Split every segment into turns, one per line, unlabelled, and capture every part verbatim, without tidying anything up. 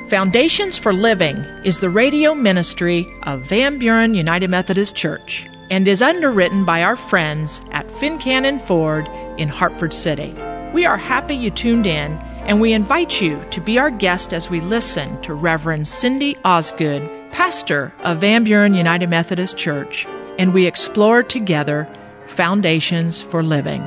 Foundations for Living is the radio ministry of Van Buren United Methodist Church and is underwritten by our friends at Fincannon Ford in Hartford City. We are happy you tuned in, and we invite you to be our guest as we listen to Reverend Cindy Osgood, pastor of Van Buren United Methodist Church, and we explore together Foundations for Living.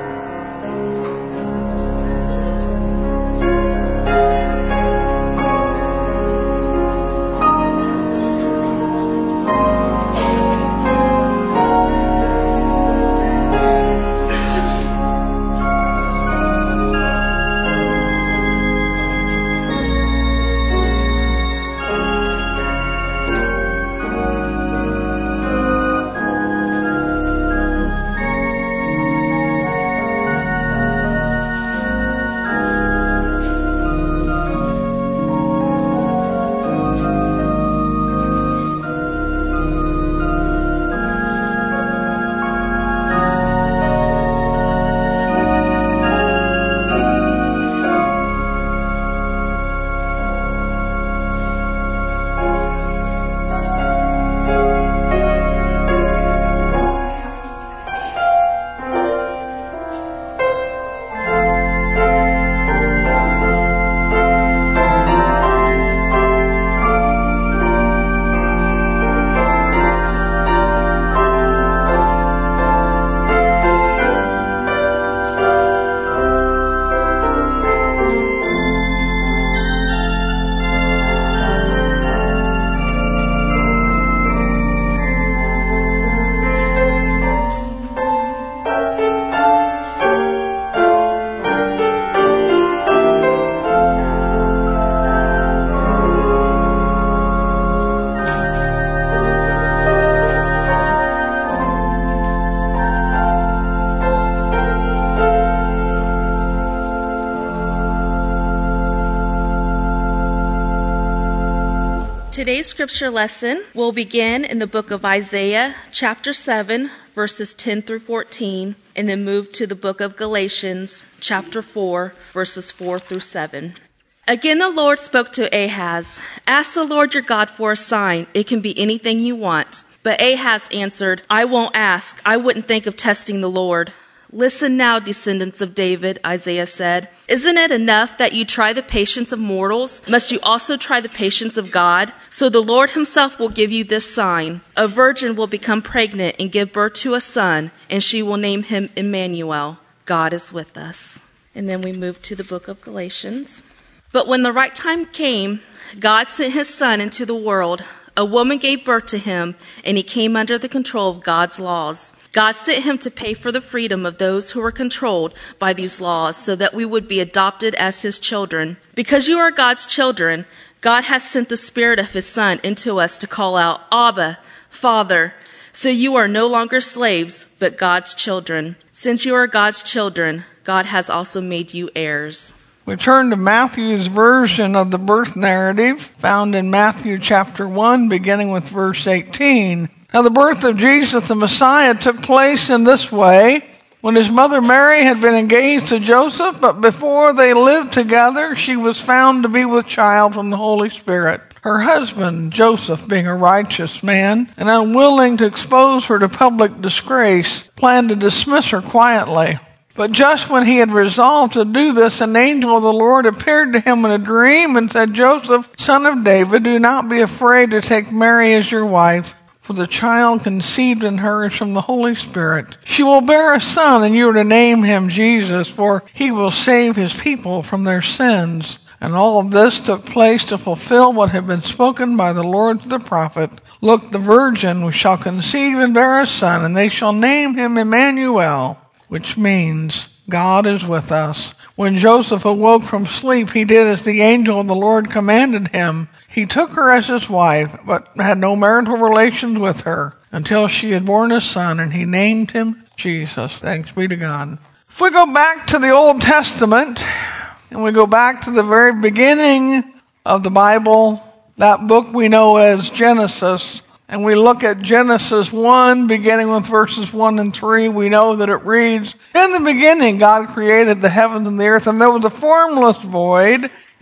Today's scripture lesson will begin in the book of Isaiah, chapter seven, verses ten through fourteen, and then move to the book of Galatians, chapter four, verses four through seven. Again, the Lord spoke to Ahaz, "Ask the Lord your God for a sign. It can be anything you want." But Ahaz answered, "I won't ask. I wouldn't think of testing the Lord." "Listen now, descendants of David," Isaiah said. "Isn't it enough that you try the patience of mortals? Must you also try the patience of God? So the Lord himself will give you this sign. A virgin will become pregnant and give birth to a son, and she will name him Emmanuel. God is with us." And then we move to the book of Galatians. But when the right time came, God sent his son into the world. A woman gave birth to him, and he came under the control of God's laws. God sent him to pay for the freedom of those who were controlled by these laws so that we would be adopted as his children. Because you are God's children, God has sent the Spirit of his Son into us to call out, "Abba, Father." So you are no longer slaves, but God's children. Since you are God's children, God has also made you heirs.
We turn to Matthew's version of the birth narrative, found in Matthew chapter one, beginning with verse eighteen. Now the birth of Jesus the Messiah took place in this way. When his mother Mary had been engaged to Joseph, but before they lived together, she was found to be with child from the Holy Spirit. Her husband, Joseph, being a righteous man and unwilling to expose her to public disgrace, planned to dismiss her quietly. But just when he had resolved to do this, an angel of the Lord appeared to him in a dream and said, "Joseph, son of David, do not be afraid to take Mary as your wife, for the child conceived in her is from the Holy Spirit. She will bear a son, and you are to name him Jesus, for he will save his people from their sins." And all of this took place to fulfill what had been spoken by the Lord to the prophet. "Look, the virgin shall conceive and bear a son, and they shall name him Emmanuel," which means God is with us. When Joseph awoke from sleep, he did as the angel of the Lord commanded him. He took her as his wife, but had no marital relations with her until she had borne a son, and he named him Jesus. Thanks be to God. If we go back to the Old Testament, and we go back to the very beginning of the Bible, that book we know as Genesis, and we look at Genesis one, beginning with verses one and three, we know that it reads, "In the beginning God created the heavens and the earth, and there was a formless void,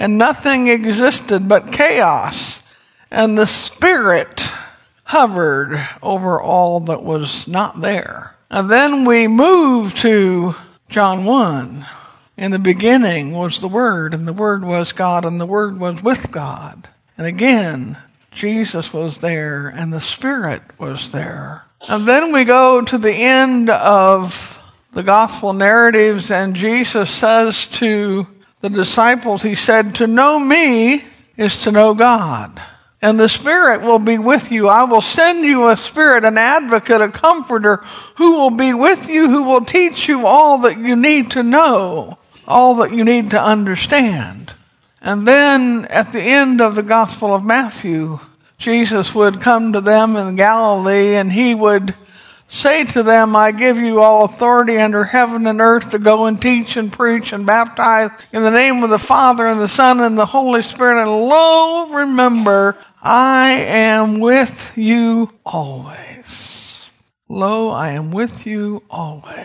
and nothing existed but chaos, and the Spirit hovered over all that was not there. And then we move to John one. In the beginning was the Word, and the Word was God, and the Word was with God. And again, Jesus was there, and the Spirit was there. And then we go to the end of the gospel narratives, and Jesus says to the disciples, he said, to know me is to know God. And the Spirit will be with you. I will send you a Spirit, an advocate, a comforter, who will be with you, who will teach you all that you need to know, all that you need to understand. And then at the end of the Gospel of Matthew, Jesus would come to them in Galilee, and he would say to them, I give you all authority under heaven and earth to go and teach and preach and baptize in the name of the Father and the Son and the Holy Spirit. And lo, remember, I am with you always. Lo, I am with you always.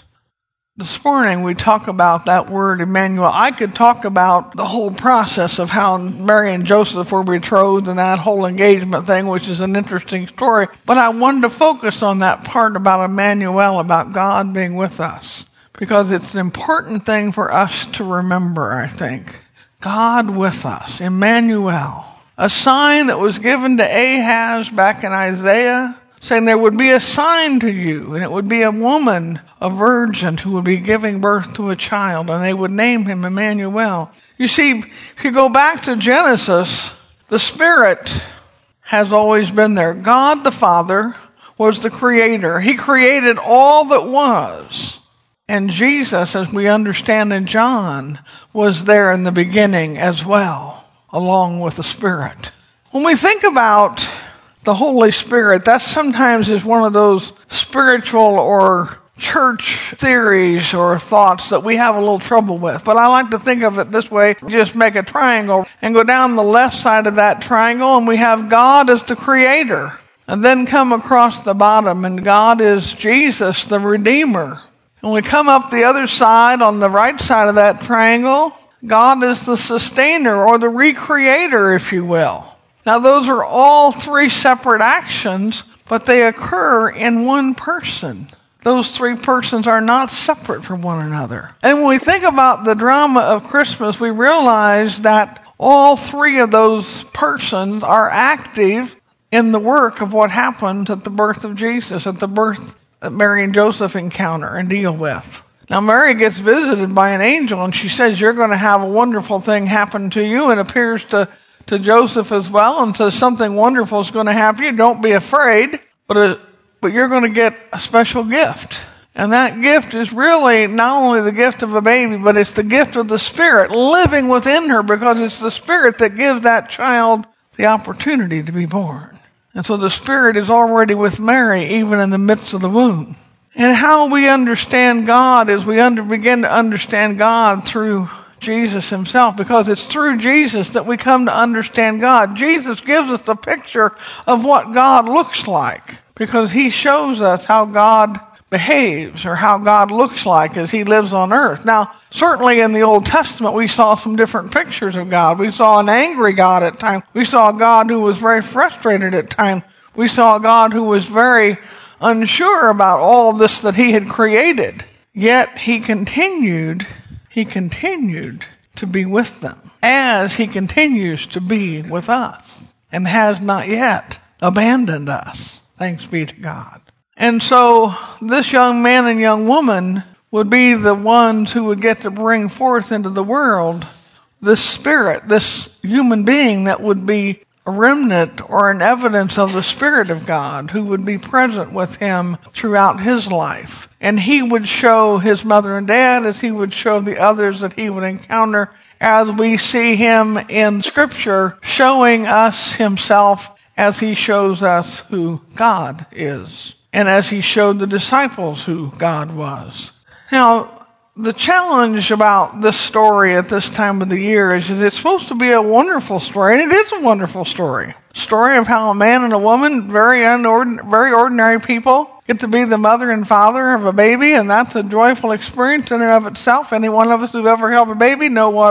This morning we talk about that word Emmanuel. I could talk about the whole process of how Mary and Joseph were betrothed and that whole engagement thing, which is an interesting story. But I wanted to focus on that part about Emmanuel, about God being with us, because it's an important thing for us to remember, I think. God with us, Emmanuel. A sign that was given to Ahaz back in Isaiah, saying there would be a sign to you, and it would be a woman, a virgin, who would be giving birth to a child, and they would name him Emmanuel. You see, if you go back to Genesis, the Spirit has always been there. God the Father was the creator. He created all that was. And Jesus, as we understand in John, was there in the beginning as well, along with the Spirit. When we think about the Holy Spirit, that sometimes is one of those spiritual or church theories or thoughts that we have a little trouble with. But I like to think of it this way. Just make a triangle and go down the left side of that triangle, and we have God as the creator. And then come across the bottom, and God is Jesus, the Redeemer. And we come up the other side, on the right side of that triangle, God is the sustainer, or the recreator, if you will. Now, those are all three separate actions, but they occur in one person. Those three persons are not separate from one another. And when we think about the drama of Christmas, we realize that all three of those persons are active in the work of what happened at the birth of Jesus, at the birth that Mary and Joseph encounter and deal with. Now, Mary gets visited by an angel, and she says, you're going to have a wonderful thing happen to you, and appears to to Joseph as well, and says something wonderful is going to happen to you. Don't be afraid, but uh, but you're going to get a special gift. And that gift is really not only the gift of a baby, but it's the gift of the Spirit living within her, because it's the Spirit that gives that child the opportunity to be born. And so the Spirit is already with Mary, even in the midst of the womb. And how we understand God is we under, begin to understand God through Jesus himself, because it's through Jesus that we come to understand God. Jesus gives us the picture of what God looks like, because he shows us how God behaves, or how God looks like as he lives on earth. Now, certainly in the Old Testament, we saw some different pictures of God. We saw an angry God at times. We saw a God who was very frustrated at times. We saw a God who was very unsure about all this that he had created. Yet he continued He continued to be with them, as he continues to be with us, and has not yet abandoned us. Thanks be to God. And so this young man and young woman would be the ones who would get to bring forth into the world this Spirit, this human being that would be a remnant or an evidence of the Spirit of God, who would be present with him throughout his life. And he would show his mother and dad, as he would show the others that he would encounter, as we see him in Scripture showing us himself, as he shows us who God is, and as he showed the disciples who God was. Now, the challenge about this story at this time of the year is that it's supposed to be a wonderful story, and it is a wonderful story. Story of how a man and a woman, very unordin- very ordinary people, get to be the mother and father of a baby, and that's a joyful experience in and of itself. Any one of us who've ever held a baby know what a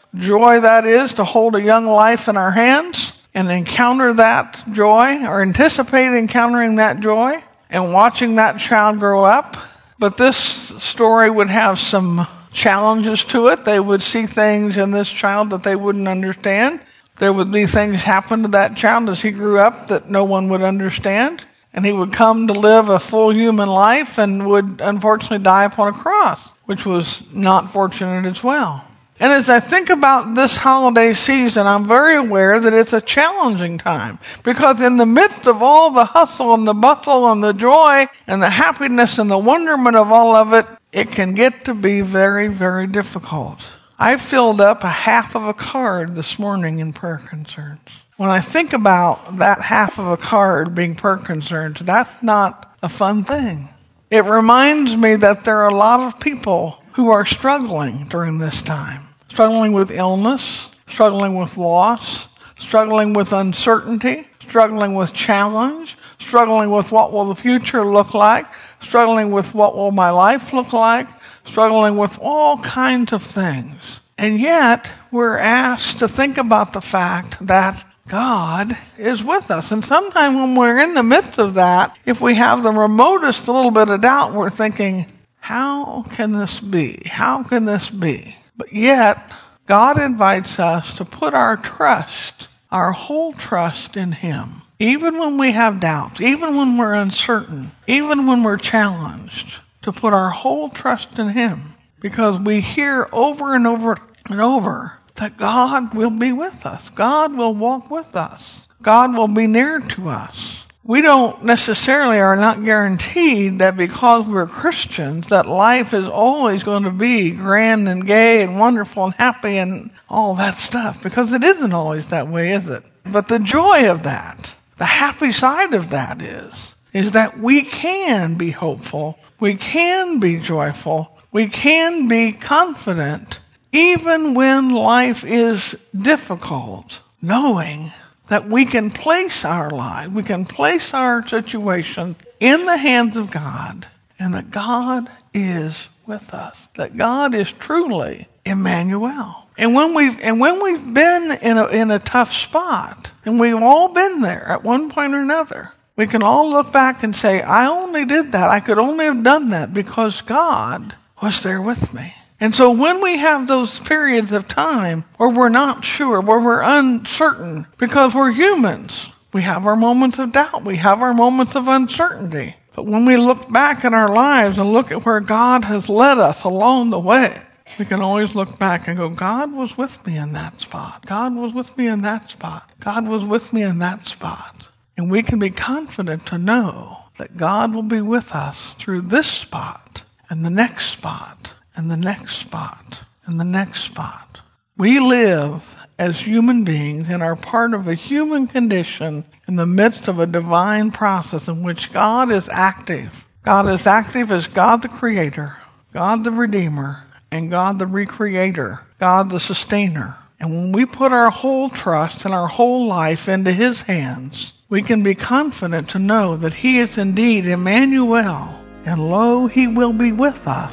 joy that is to hold a young life in our hands and encounter that joy, or anticipate encountering that joy and watching that child grow up. But this story would have some challenges to it. They would see things in this child that they wouldn't understand. There would be things happen to that child as he grew up that no one would understand. And he would come to live a full human life and would unfortunately die upon a cross, which was not fortunate as well. And as I think about this holiday season, I'm very aware that it's a challenging time, because in the midst of all the hustle and the bustle and the joy and the happiness and the wonderment of all of it, it can get to be very, very difficult. I filled up a half of a card this morning in prayer concerns. When I think about that half of a card being prayer concerns, that's not a fun thing. It reminds me that there are a lot of people who are struggling during this time. Struggling with illness, struggling with loss, struggling with uncertainty, struggling with challenge, struggling with what will the future look like, struggling with what will my life look like, struggling with all kinds of things. And yet, we're asked to think about the fact that God is with us. And sometimes when we're in the midst of that, if we have the remotest little bit of doubt, we're thinking, how can this be? How can this be? But yet, God invites us to put our trust, our whole trust in Him. Even when we have doubts, even when we're uncertain, even when we're challenged, to put our whole trust in Him. Because we hear over and over and over that God will be with us. God will walk with us. God will be near to us. We don't necessarily are not guaranteed that because we're Christians that life is always going to be grand and gay and wonderful and happy and all that stuff, because it isn't always that way, is it? But the joy of that, the happy side of that is, is that we can be hopeful, we can be joyful, we can be confident, even when life is difficult, knowing that we can place our life, we can place our situation in the hands of God, and that God is with us, that God is truly Emmanuel. And when we've and when we've been in a in a tough spot, and we've all been there at one point or another, we can all look back and say, I only did that, I could only have done that because God was there with me. And so when we have those periods of time where we're not sure, where we're uncertain, because we're humans, we have our moments of doubt, we have our moments of uncertainty. But when we look back at our lives and look at where God has led us along the way, we can always look back and go, God was with me in that spot. God was with me in that spot. God was with me in that spot. And we can be confident to know that God will be with us through this spot and the next spot and the next spot, and the next spot. We live as human beings and are part of a human condition in the midst of a divine process in which God is active. God is active as God the Creator, God the Redeemer, and God the Recreator, God the Sustainer. And when we put our whole trust and our whole life into His hands, we can be confident to know that He is indeed Emmanuel, and lo, He will be with us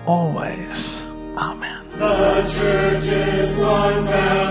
always. Amen.
The church is one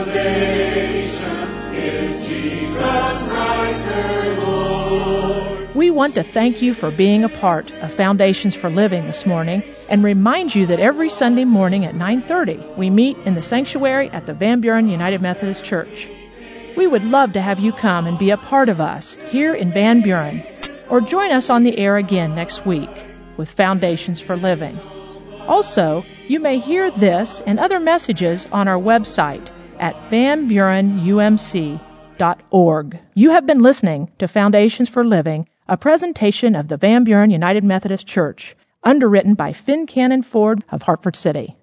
foundation, is Jesus Christ her Lord.
We want to thank you for being a part of Foundations for Living this morning and remind you that every Sunday morning at nine thirty we meet in the sanctuary at the Van Buren United Methodist Church. We would love to have you come and be a part of us here in Van Buren, or join us on the air again next week with Foundations for Living. Also, you may hear this and other messages on our website at van buren u m c dot org. You have been listening to Foundations for Living, a presentation of the Van Buren United Methodist Church, underwritten by Finn Cannon Ford of Hartford City.